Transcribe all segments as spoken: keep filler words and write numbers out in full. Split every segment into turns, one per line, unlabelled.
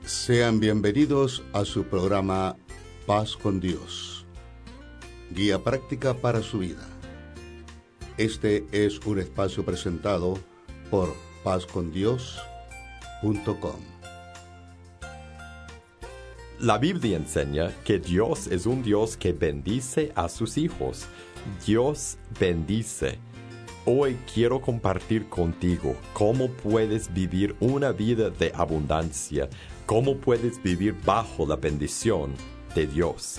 Sean bienvenidos a su programa Paz con Dios, guía práctica para su vida. Este es un espacio presentado por paz con dios punto com.
La Biblia enseña que Dios es un Dios que bendice a sus hijos. Dios bendice. Hoy quiero compartir contigo cómo puedes vivir una vida de abundancia, cómo puedes vivir bajo la bendición de Dios.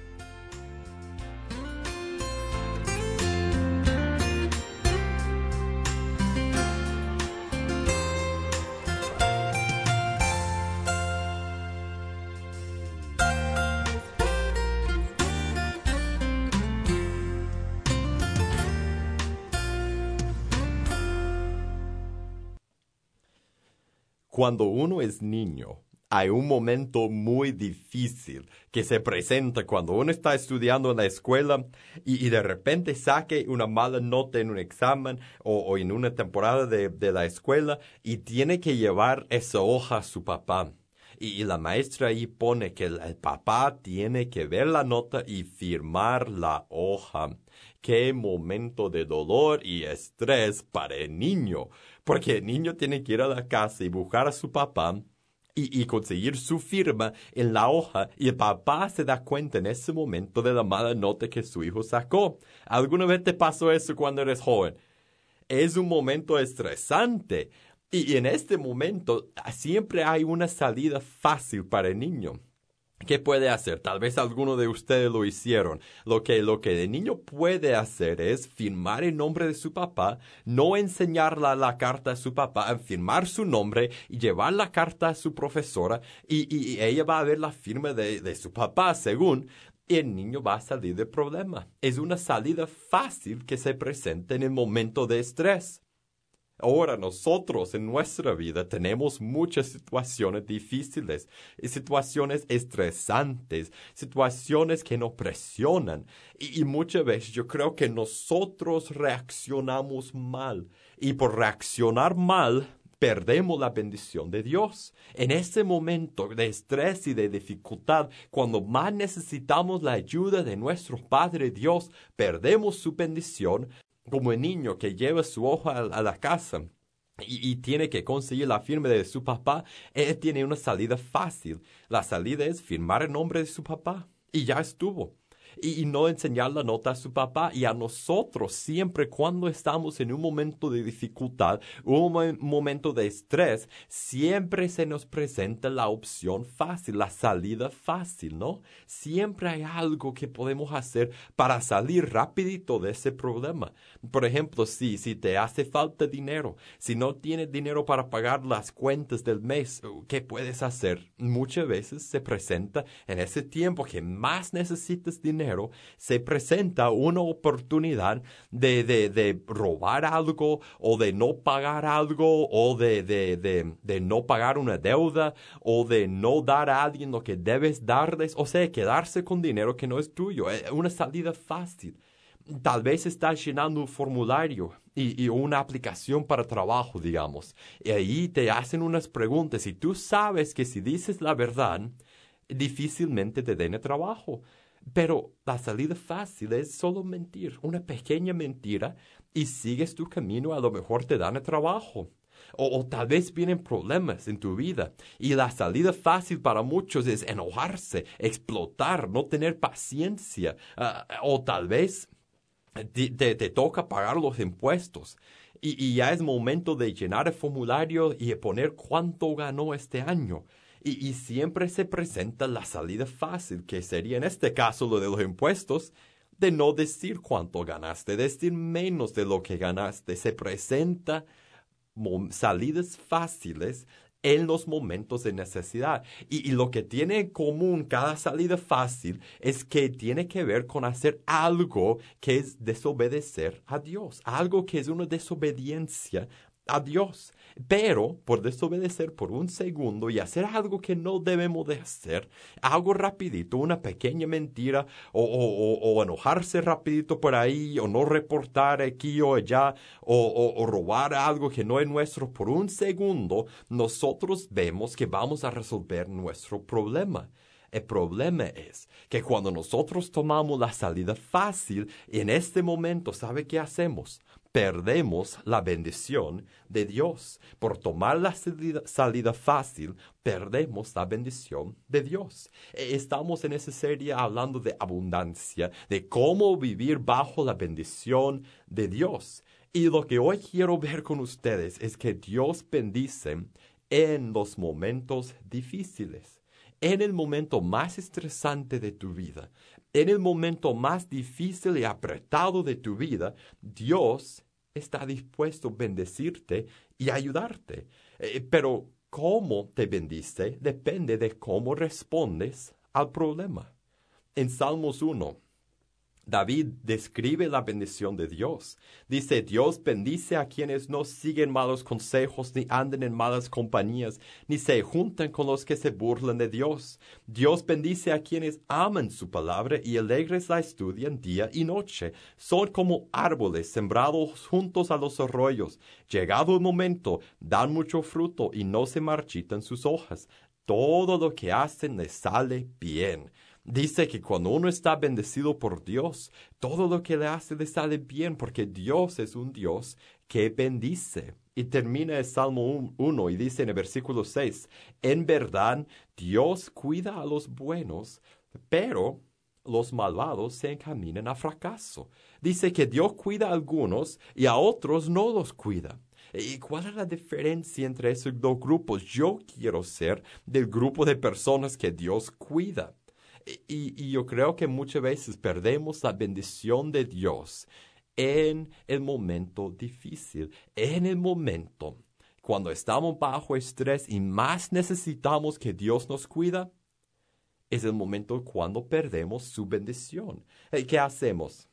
Cuando uno es niño, hay un momento muy difícil que se presenta cuando uno está estudiando en la escuela y, y de repente saque una mala nota en un examen o, o en una temporada de, de la escuela y tiene que llevar esa hoja a su papá. Y, y la maestra ahí pone que el, el papá tiene que ver la nota y firmar la hoja. Qué momento de dolor y estrés para el niño, porque el niño tiene que ir a la casa y buscar a su papá y, y conseguir su firma en la hoja, y el papá se da cuenta en ese momento de la mala nota que su hijo sacó. ¿Alguna vez te pasó eso cuando eres joven? Es un momento estresante, y, y en este momento siempre hay una salida fácil para el niño. ¿Qué puede hacer? Tal vez alguno de ustedes lo hicieron. Lo que, lo que el niño puede hacer es firmar el nombre de su papá, no enseñar la, la carta a su papá, firmar su nombre y llevar la carta a su profesora, y, y, y ella va a ver la firma de, de su papá, según, y el niño va a salir del problema. Es una salida fácil que se presenta en el momento de estrés. Ahora nosotros en nuestra vida tenemos muchas situaciones difíciles, situaciones estresantes, situaciones que nos presionan, y, y muchas veces yo creo que nosotros reaccionamos mal, y por reaccionar mal perdemos la bendición de Dios. En ese momento de estrés y de dificultad, cuando más necesitamos la ayuda de nuestro Padre Dios, perdemos su bendición. Como el niño que lleva su hoja a, a la casa y, y tiene que conseguir la firma de su papá, él tiene una salida fácil. La salida es firmar el nombre de su papá y ya estuvo. Y, y no enseñar la nota a su papá. Y a nosotros siempre cuando estamos en un momento de dificultad, un mo- momento de estrés, siempre se nos presenta la opción fácil, la salida fácil, ¿no? Siempre hay algo que podemos hacer para salir rapidito de ese problema. Por ejemplo, si, si te hace falta dinero, si no tienes dinero para pagar las cuentas del mes, ¿qué puedes hacer? Muchas veces se presenta en ese tiempo que más necesitas dinero, se presenta una oportunidad de, de, de robar algo, o de no pagar algo, o de, de, de, de no pagar una deuda, o de no dar a alguien lo que debes darles, o sea, quedarse con dinero que no es tuyo. Es una salida fácil. Tal vez estás llenando un formulario y, y una aplicación para trabajo, digamos, y ahí te hacen unas preguntas y tú sabes que si dices la verdad, difícilmente te den el trabajo. Pero la salida fácil es solo mentir, una pequeña mentira, y sigues tu camino, a lo mejor te dan el trabajo. O, o tal vez vienen problemas en tu vida y la salida fácil para muchos es enojarse, explotar, no tener paciencia. Uh, o tal vez te, te, te toca pagar los impuestos y, y ya es momento de llenar el formulario y poner cuánto ganó este año. Y, y siempre se presenta la salida fácil, que sería en este caso lo de los impuestos, de no decir cuánto ganaste, decir menos de lo que ganaste. Se presenta salidas fáciles en los momentos de necesidad. Y, y lo que tiene en común cada salida fácil es que tiene que ver con hacer algo que es desobedecer a Dios, algo que es una desobediencia a Dios. Pero por desobedecer por un segundo y hacer algo que no debemos de hacer, algo rapidito, una pequeña mentira, o, o, o, o enojarse rapidito por ahí, o no reportar aquí o allá, o, o, o robar algo que no es nuestro por un segundo, nosotros vemos que vamos a resolver nuestro problema. El problema es que cuando nosotros tomamos la salida fácil, en este momento, ¿sabe qué hacemos? Perdemos la bendición de Dios. Por tomar la salida, salida fácil, perdemos la bendición de Dios. Estamos en esa serie hablando de abundancia, de cómo vivir bajo la bendición de Dios. Y lo que hoy quiero ver con ustedes es que Dios bendice en los momentos difíciles. En el momento más estresante de tu vida, en el momento más difícil y apretado de tu vida, Dios está dispuesto a bendecirte y ayudarte. Eh, pero cómo te bendice depende de cómo respondes al problema. En Salmos uno, David describe la bendición de Dios. Dice, Dios bendice a quienes no siguen malos consejos, ni andan en malas compañías, ni se juntan con los que se burlan de Dios. Dios bendice a quienes aman su palabra y alegres la estudian día y noche. Son como árboles sembrados juntos a los arroyos. Llegado el momento, dan mucho fruto y no se marchitan sus hojas. Todo lo que hacen les sale bien. Dice que cuando uno está bendecido por Dios, todo lo que le hace le sale bien, porque Dios es un Dios que bendice. Y termina el Salmo uno y dice en el versículo seis, en verdad Dios cuida a los buenos, pero los malvados se encaminan a fracaso. Dice que Dios cuida a algunos y a otros no los cuida. ¿Y cuál es la diferencia entre esos dos grupos? Yo quiero ser del grupo de personas que Dios cuida. Y, y yo creo que muchas veces perdemos la bendición de Dios en el momento difícil, en el momento cuando estamos bajo estrés y más necesitamos que Dios nos cuida, es el momento cuando perdemos su bendición. ¿Qué hacemos?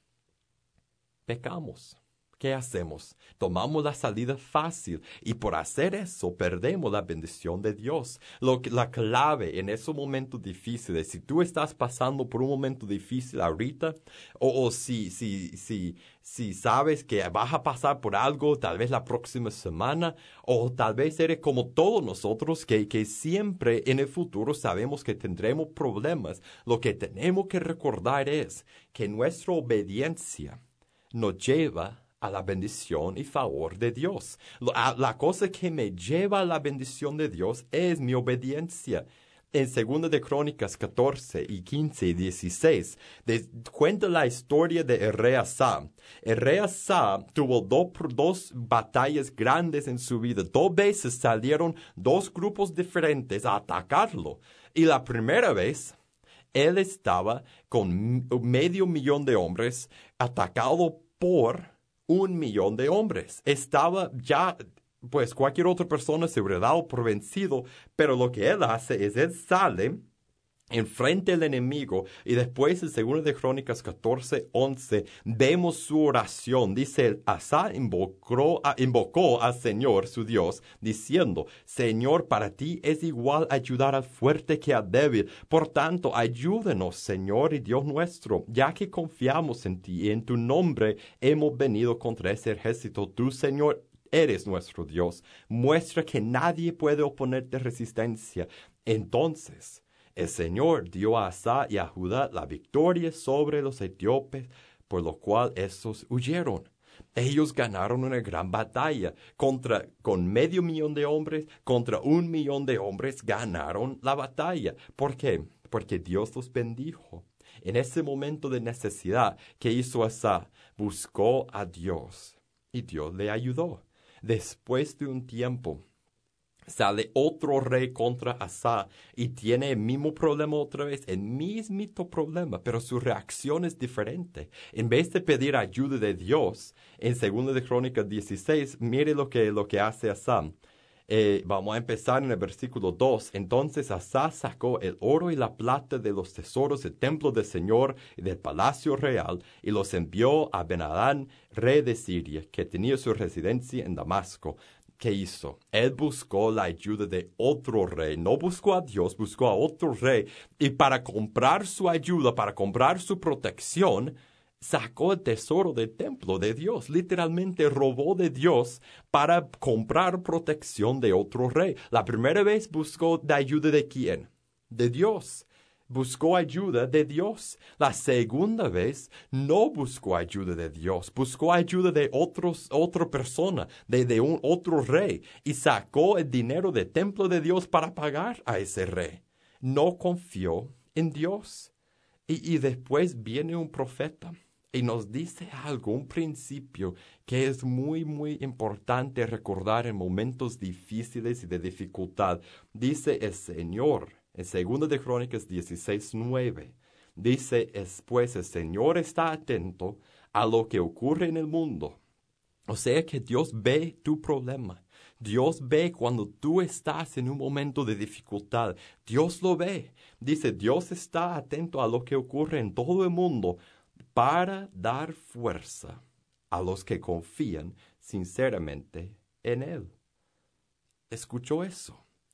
Pecamos. ¿Qué hacemos? Tomamos la salida fácil y por hacer eso perdemos la bendición de Dios. Lo que, la clave en esos momentos difíciles, si tú estás pasando por un momento difícil ahorita, o, o si, si, si, si sabes que vas a pasar por algo tal vez la próxima semana, o tal vez eres como todos nosotros que, que siempre en el futuro sabemos que tendremos problemas, lo que tenemos que recordar es que nuestra obediencia nos lleva a la bendición y favor de Dios. La, la cosa que me lleva a la bendición de Dios es mi obediencia. En Segunda de Crónicas catorce y quince y dieciséis, de, cuenta la historia de el rey Asa. El rey Asa tuvo do, dos batallas grandes en su vida. Dos veces salieron dos grupos diferentes a atacarlo. Y la primera vez, él estaba con medio millón de hombres atacado por un millón de hombres. Estaba ya, pues cualquier otra persona se hubiera dado por vencido, pero lo que él hace es, él sale enfrente del enemigo y después en Segunda de Crónicas catorce, once, vemos su oración. Dice, Asa invocó, invocó al Señor su Dios, diciendo, Señor, para ti es igual ayudar al fuerte que al débil. Por tanto, ayúdenos, Señor y Dios nuestro, ya que confiamos en ti y en tu nombre hemos venido contra ese ejército. Tú, Señor, eres nuestro Dios. Muestra que nadie puede oponerte resistencia. Entonces, el Señor dio a Asa y a Judá la victoria sobre los etíopes, por lo cual estos huyeron. Ellos ganaron una gran batalla. Contra, con medio millón de hombres, contra un millón de hombres, ganaron la batalla. ¿Por qué? Porque Dios los bendijo. En ese momento de necesidad, ¿qué hizo Asa? Buscó a Dios y Dios le ayudó. Después de un tiempo, sale otro rey contra Asa y tiene el mismo problema otra vez, el mismito problema, pero su reacción es diferente. En vez de pedir ayuda de Dios, en Segunda de Crónicas dieciséis, mire lo que, lo que hace Asa. Eh, vamos a empezar en el versículo dos. Entonces Asa sacó el oro y la plata de los tesoros del templo del Señor y del palacio real y los envió a Ben-Hadad, rey de Siria, que tenía su residencia en Damasco. ¿qué hizo? Él buscó la ayuda de otro rey. No buscó a Dios, buscó a otro rey. Y para comprar su ayuda, para comprar su protección, sacó el tesoro del templo de Dios. Literalmente robó de Dios para comprar protección de otro rey. La primera vez buscó la ayuda de ¿quién? De Dios. Buscó ayuda de Dios. La segunda vez no buscó ayuda de Dios. Buscó ayuda de otros, otra persona, de, de un otro rey. Y sacó el dinero del templo de Dios para pagar a ese rey. No confió en Dios. Y, y después viene un profeta y nos dice algo, un principio que es muy, muy importante recordar en momentos difíciles y de dificultad. Dice el Señor, en Segunda de Crónicas dieciséis, nueve, dice, pues el Señor está atento a lo que ocurre en el mundo. O sea que Dios ve tu problema. Dios ve cuando tú estás en un momento de dificultad. Dios lo ve. Dice, Dios está atento a lo que ocurre en todo el mundo para dar fuerza a los que confían sinceramente en Él. ¿Escuchó eso?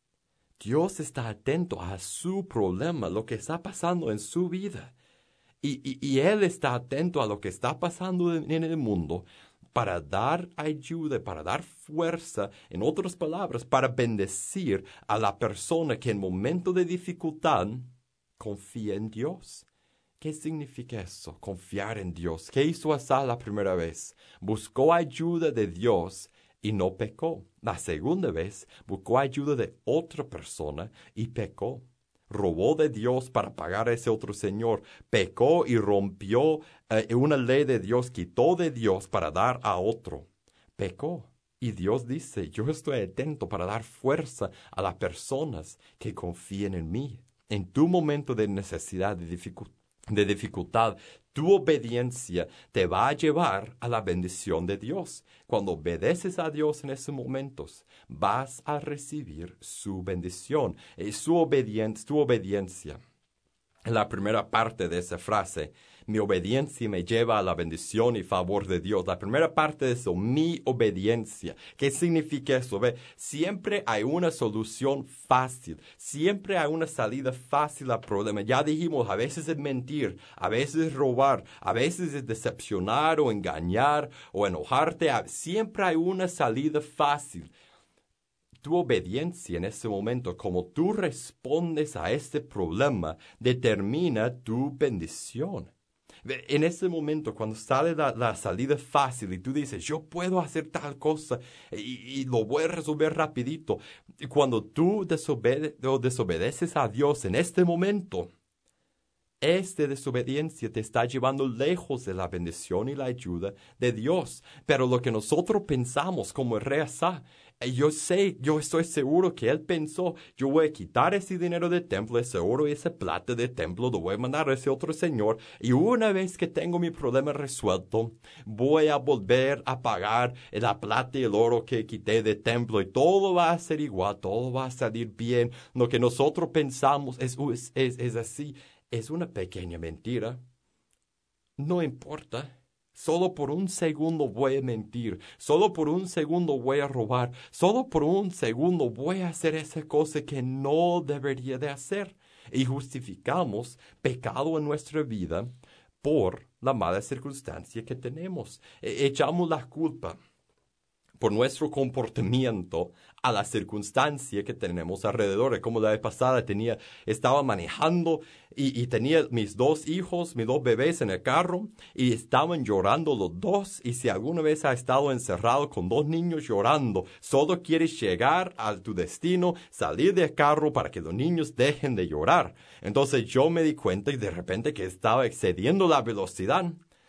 Dios está atento a su problema, lo que está pasando en su vida. Y, y, y Él está atento a lo que está pasando en, en el mundo para dar ayuda, para dar fuerza, en otras palabras, para bendecir a la persona que en momento de dificultad confía en Dios. ¿Qué significa eso? Confiar en Dios. ¿Qué hizo Asa la primera vez? Buscó ayuda de Dios y no pecó. La segunda vez buscó ayuda de otra persona y pecó. Robó de Dios para pagar a ese otro señor. Pecó y rompió eh, una ley de Dios. Quitó de Dios para dar a otro. Pecó. Y Dios dice, yo estoy atento para dar fuerza a las personas que confíen en mí. En tu momento de necesidad, de dificultad, de dificultad, tu obediencia te va a llevar a la bendición de Dios. Cuando obedeces a Dios en esos momentos, vas a recibir su bendición. Y su obediencia, tu obediencia. La primera parte de esa frase, mi obediencia me lleva a la bendición y favor de Dios. La primera parte de eso, mi obediencia. ¿Qué significa eso? ¿Ve? Siempre hay una solución fácil. Siempre hay una salida fácil al problema. Ya dijimos, a veces es mentir, a veces es robar, a veces es decepcionar o engañar o enojarte. Siempre hay una salida fácil. Tu obediencia en ese momento, como tú respondes a este problema, determina tu bendición. En ese momento, cuando sale la, la salida fácil y tú dices, yo puedo hacer tal cosa y, y lo voy a resolver rapidito. Cuando tú desobede o desobedeces a Dios en este momento, esta desobediencia te está llevando lejos de la bendición y la ayuda de Dios. Pero lo que nosotros pensamos como el rey Asa, yo sé, yo estoy seguro que él pensó, yo voy a quitar ese dinero del templo, ese oro y ese plata del templo, lo voy a mandar a ese otro señor, y una vez que tengo mi problema resuelto, voy a volver a pagar la plata y el oro que quité del templo, y todo va a ser igual, todo va a salir bien. Lo que nosotros pensamos es, es, es, es así, es una pequeña mentira. No importa. Solo por un segundo voy a mentir, solo por un segundo voy a robar, solo por un segundo voy a hacer esa cosa que no debería de hacer. Y justificamos pecado en nuestra vida por la mala circunstancia que tenemos. E- echamos la culpa por nuestro comportamiento a la circunstancia que tenemos alrededor. Como la vez pasada tenía, estaba manejando y, y tenía mis dos hijos, mis dos bebés en el carro y estaban llorando los dos. Y si alguna vez has estado encerrado con dos niños llorando, solo quieres llegar a tu destino, salir del carro para que los niños dejen de llorar. Entonces yo me di cuenta y de repente que estaba excediendo la velocidad.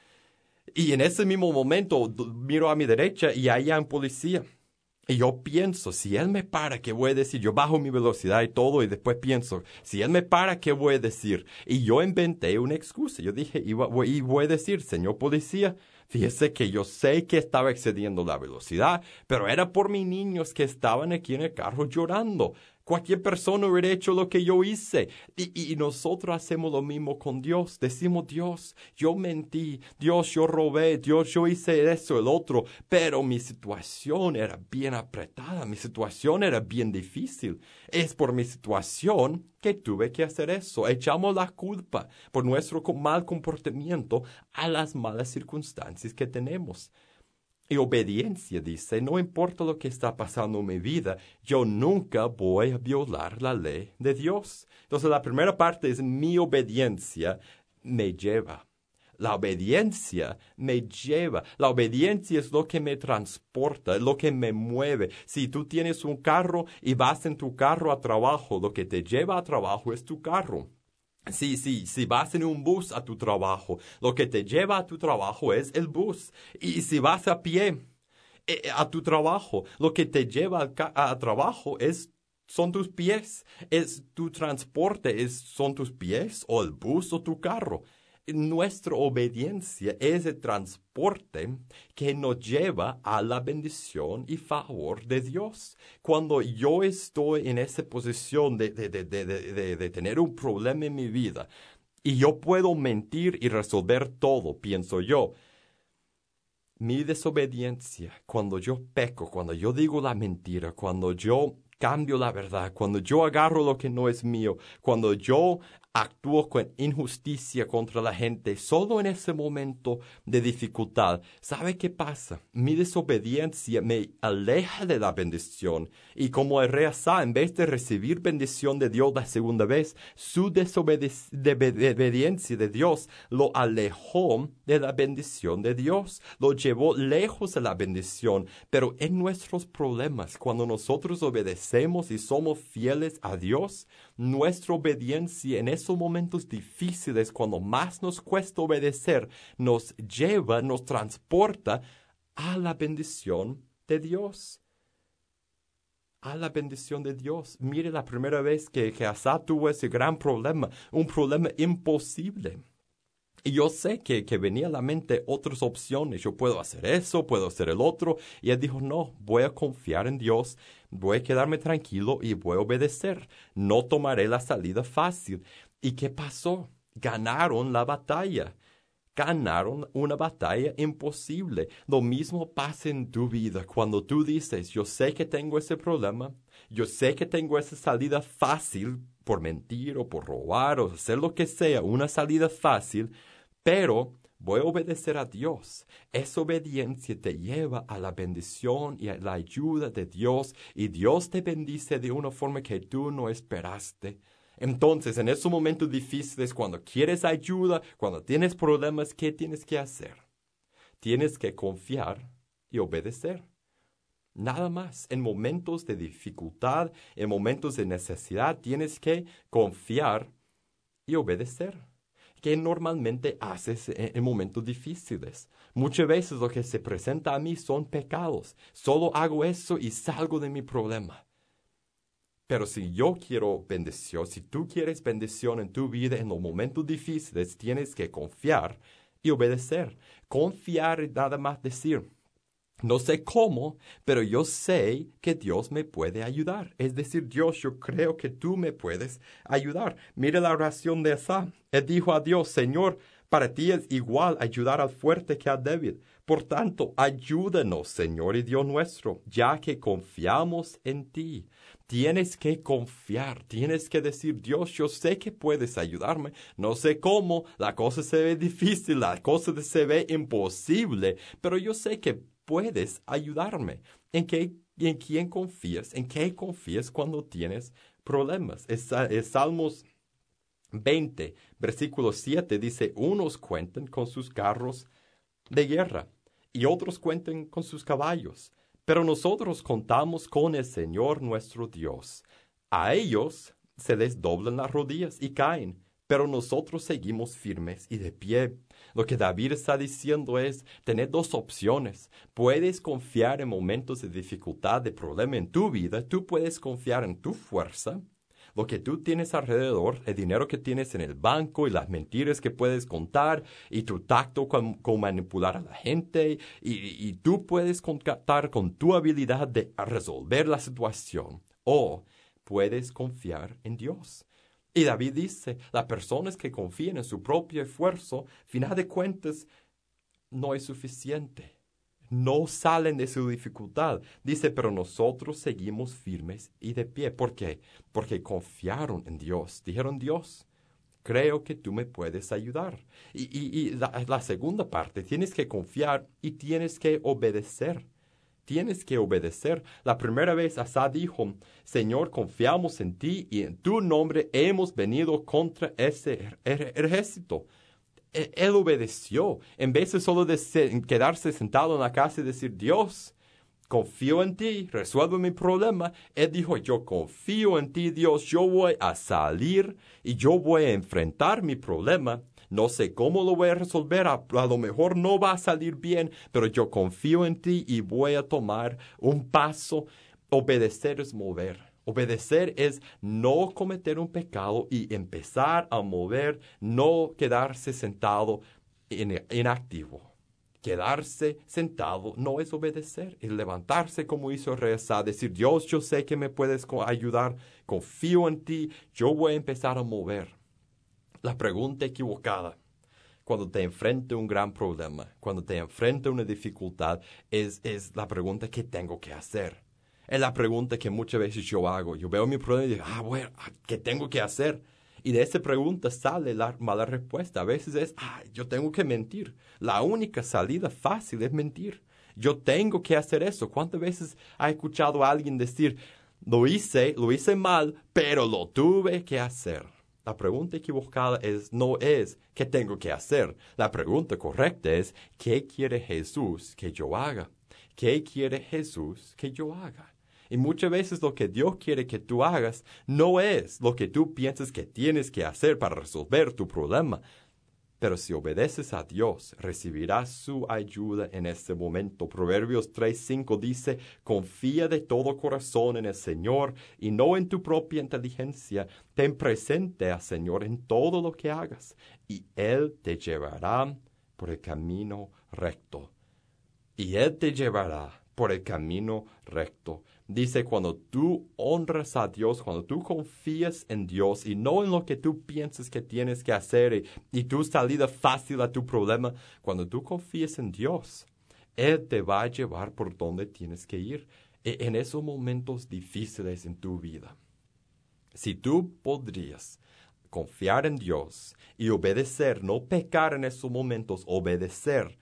Y en ese mismo momento miro a mi derecha y hay un policía. Y yo pienso, si él me para, ¿qué voy a decir? Yo bajo mi velocidad y todo y después pienso, si él me para, ¿qué voy a decir? Y yo inventé una excusa. Yo dije, y voy a decir, señor policía, fíjese que yo sé que estaba excediendo la velocidad, pero era por mis niños que estaban aquí en el carro llorando. Cualquier persona hubiera hecho lo que yo hice. Y, y nosotros hacemos lo mismo con Dios. Decimos, Dios, yo mentí. Dios, yo robé. Dios, yo hice eso, el otro. Pero mi situación era bien apretada. Mi situación era bien difícil. Es por mi situación que tuve que hacer eso. Echamos la culpa por nuestro mal comportamiento a las malas circunstancias que tenemos. Y obediencia dice, no importa lo que está pasando en mi vida, yo nunca voy a violar la ley de Dios. Entonces la primera parte es mi obediencia me lleva. La obediencia me lleva. La obediencia es lo que me transporta, lo que me mueve. Si tú tienes un carro y vas en tu carro a trabajo, lo que te lleva a trabajo es tu carro. Si, si, si vas en un bus a tu trabajo, lo que te lleva a tu trabajo es el bus. Y si vas a pie eh, a tu trabajo, lo que te lleva al ca- a trabajo es, son tus pies. Es tu transporte, es, son tus pies o el bus o tu carro. Nuestra obediencia es el transporte que nos lleva a la bendición y favor de Dios. Cuando yo estoy en esa posición de, de, de, de, de, de tener un problema en mi vida y yo puedo mentir y resolver todo, pienso yo, mi desobediencia, cuando yo peco, cuando yo digo la mentira, cuando yo cambio la verdad, cuando yo agarro lo que no es mío, cuando yo actúo con injusticia contra la gente, solo en ese momento de dificultad, ¿sabe qué pasa? Mi desobediencia me aleja de la bendición. Y como el rey Asa, en vez de recibir bendición de Dios la segunda vez, su desobediencia de Dios lo alejó de la bendición de Dios, lo llevó lejos de la bendición. Pero en nuestros problemas, cuando nosotros obedecemos y somos fieles a Dios, nuestra obediencia en esos momentos difíciles, cuando más nos cuesta obedecer, nos lleva, nos transporta a la bendición de Dios. A la bendición de Dios. Mire la primera vez que, que Asa tuvo ese gran problema, un problema imposible. Y yo sé que, que venía a la mente otras opciones. Yo puedo hacer eso, puedo hacer el otro. Y él dijo, no, voy a confiar en Dios, voy a quedarme tranquilo y voy a obedecer. No tomaré la salida fácil. ¿Y qué pasó? Ganaron la batalla. Ganaron una batalla imposible. Lo mismo pasa en tu vida cuando tú dices, yo sé que tengo ese problema, yo sé que tengo esa salida fácil por mentir o por robar o hacer lo que sea, una salida fácil, pero voy a obedecer a Dios. Esa obediencia te lleva a la bendición y a la ayuda de Dios, y Dios te bendice de una forma que tú no esperaste. Entonces, en esos momentos difíciles, cuando quieres ayuda, cuando tienes problemas, ¿qué tienes que hacer? Tienes que confiar y obedecer. Nada más. En momentos de dificultad, en momentos de necesidad, tienes que confiar y obedecer. ¿Qué normalmente haces en, en momentos difíciles? Muchas veces lo que se presenta a mí son pecados. Solo hago eso y salgo de mi problema. Pero si yo quiero bendición, si tú quieres bendición en tu vida en los momentos difíciles, tienes que confiar y obedecer. Confiar y nada más decir, no sé cómo, pero yo sé que Dios me puede ayudar. Es decir, Dios, yo creo que tú me puedes ayudar. Mire la oración de Asa. Él dijo a Dios, Señor, para ti es igual ayudar al fuerte que al débil. Por tanto, ayúdanos, Señor y Dios nuestro, ya que confiamos en ti. Tienes que confiar, tienes que decir, Dios, yo sé que puedes ayudarme, no sé cómo, la cosa se ve difícil, la cosa se ve imposible, pero yo sé que puedes ayudarme. ¿En qué, en quién confías? ¿En qué confías cuando tienes problemas? Es, es Salmos veinte, versículo siete, dice, unos cuentan con sus carros de guerra y otros cuentan con sus caballos. Pero nosotros contamos con el Señor nuestro Dios. A ellos se les doblan las rodillas y caen, pero nosotros seguimos firmes y de pie. Lo que David está diciendo es tener dos opciones. Puedes confiar en momentos de dificultad, de problema en tu vida. Tú puedes confiar en tu fuerza, lo que tú tienes alrededor, el dinero que tienes en el banco y las mentiras que puedes contar y tu tacto con, con manipular a la gente y, y tú puedes contar con tu habilidad de resolver la situación. O puedes confiar en Dios. Y David dice, las personas que confían en su propio esfuerzo, final de cuentas, no es suficiente. No salen de su dificultad. Dice, pero nosotros seguimos firmes y de pie. ¿Por qué? Porque confiaron en Dios. Dijeron, Dios, creo que tú me puedes ayudar. Y, y, y la, la segunda parte, tienes que confiar y tienes que obedecer. Tienes que obedecer. La primera vez Asa dijo, Señor, confiamos en ti y en tu nombre hemos venido contra ese ejército. Él obedeció. En vez de solo de se, quedarse sentado en la casa y decir, Dios, confío en ti, resuelve mi problema. Él dijo, yo confío en ti, Dios, yo voy a salir y yo voy a enfrentar mi problema. No sé cómo lo voy a resolver, a, a lo mejor no va a salir bien, pero yo confío en ti y voy a tomar un paso. Obedecer es mover. Obedecer es no cometer un pecado y empezar a mover, no quedarse sentado inactivo. Quedarse sentado no es obedecer, es levantarse como hizo Asa, decir, Dios, yo sé que me puedes ayudar, confío en ti, yo voy a empezar a mover. La pregunta equivocada cuando te enfrenta un gran problema, cuando te enfrenta una dificultad, es, es la pregunta, ¿qué tengo que hacer? Es la pregunta que muchas veces yo hago. Yo veo mi problema y digo, ah, bueno, ¿qué tengo que hacer? Y de esa pregunta sale la mala respuesta. A veces es, ah, yo tengo que mentir. La única salida fácil es mentir. Yo tengo que hacer eso. ¿Cuántas veces ha escuchado a alguien decir, lo hice, lo hice mal, pero lo tuve que hacer? La pregunta equivocada es, no es, ¿qué tengo que hacer? La pregunta correcta es, ¿qué quiere Jesús que yo haga? ¿Qué quiere Jesús que yo haga? Y muchas veces lo que Dios quiere que tú hagas no es lo que tú piensas que tienes que hacer para resolver tu problema. Pero si obedeces a Dios, recibirás su ayuda en este momento. Proverbios tres cinco dice, confía de todo corazón en el Señor y no en tu propia inteligencia. Ten presente al Señor en todo lo que hagas y Él te llevará por el camino recto. Y Él te llevará por el camino recto. Dice, cuando tú honras a Dios, cuando tú confías en Dios y no en lo que tú piensas que tienes que hacer y, y tu salida fácil a tu problema, cuando tú confías en Dios, Él te va a llevar por donde tienes que ir en esos momentos difíciles en tu vida. Si tú podrías confiar en Dios y obedecer, no pecar en esos momentos, obedecer,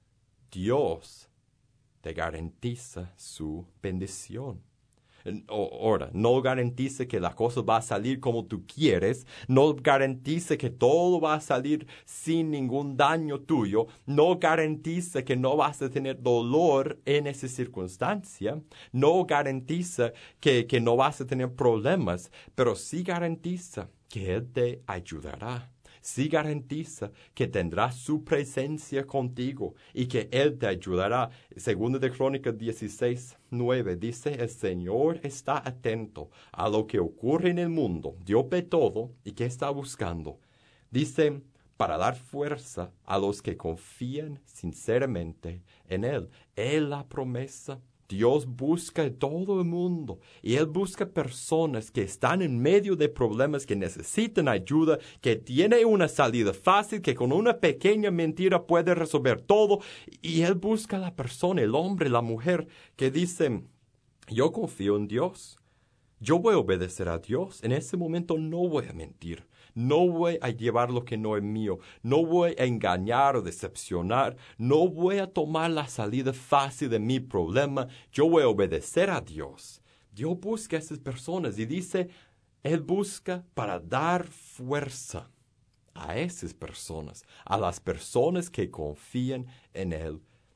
Dios te garantiza su bendición. Ahora, no garantiza que la cosa va a salir como tú quieres, no garantiza que todo va a salir sin ningún daño tuyo, no garantiza que no vas a tener dolor en esa circunstancia, no garantiza que, que no vas a tener problemas, pero sí garantiza que Él te ayudará. Sí garantiza que tendrá su presencia contigo y que Él te ayudará. Segundo de Crónicas dieciséis nueve dice, el Señor está atento a lo que ocurre en el mundo. Dios ve todo y ¿qué está buscando? Dice, para dar fuerza a los que confían sinceramente en Él. Él la promesa. Dios busca en todo el mundo y Él busca personas que están en medio de problemas, que necesitan ayuda, que tienen una salida fácil, que con una pequeña mentira puede resolver todo. Y Él busca a la persona, el hombre, la mujer, que dicen, yo confío en Dios. Yo voy a obedecer a Dios. En ese momento no voy a mentir. No voy a llevar lo que no es mío. No voy a engañar o decepcionar. No voy a tomar la salida fácil de mi problema. Yo voy a obedecer a Dios. Dios busca a esas personas y dice, Él busca para dar fuerza a esas personas, a las personas que confían en Él.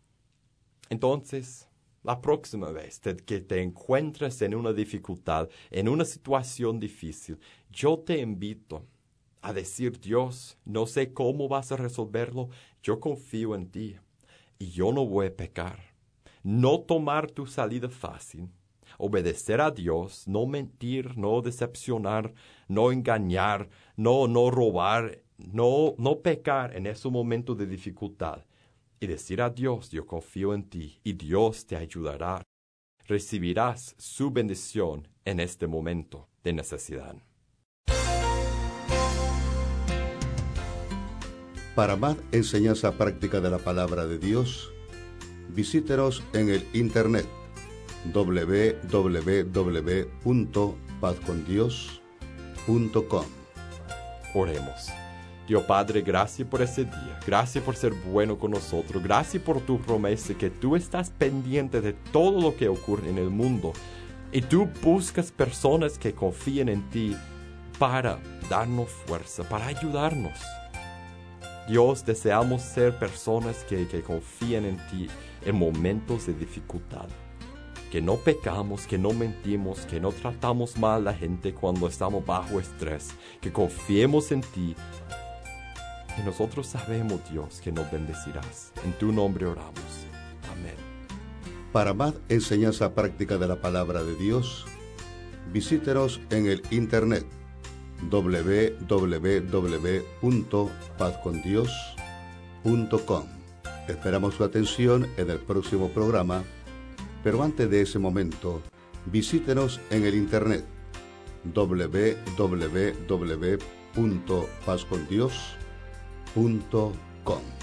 Entonces, la próxima vez que te encuentres en una dificultad, en una situación difícil, yo te invito a decir, Dios, no sé cómo vas a resolverlo, yo confío en ti y yo no voy a pecar. No tomar tu salida fácil, obedecer a Dios, no mentir, no decepcionar, no engañar, no, no robar, no, no pecar en ese momento de dificultad. Y decir a Dios, yo confío en ti y Dios te ayudará. recibirás su bendición en este momento de necesidad.
Para más enseñanza práctica de la palabra de Dios, visítenos en el internet doble u doble u doble u punto paz con dios punto com.
Oremos. Dios Padre, gracias por ese día. Gracias por ser bueno con nosotros. Gracias por tu promesa que tú estás pendiente de todo lo que ocurre en el mundo. Y tú buscas personas que confíen en ti para darnos fuerza, para ayudarnos. Dios, deseamos ser personas que, que confían en ti en momentos de dificultad. Que no pecamos, que no mentimos, que no tratamos mal a la gente cuando estamos bajo estrés. Que confiemos en ti. Y nosotros sabemos, Dios, que nos bendecirás. En tu nombre oramos. Amén.
Para más enseñanza práctica de la palabra de Dios, visítenos en el internet doble u doble u doble u punto paz con dios punto com. Esperamos su atención en el próximo programa, pero antes de ese momento, visítenos en el internet doble u doble u doble u punto paz con dios punto com.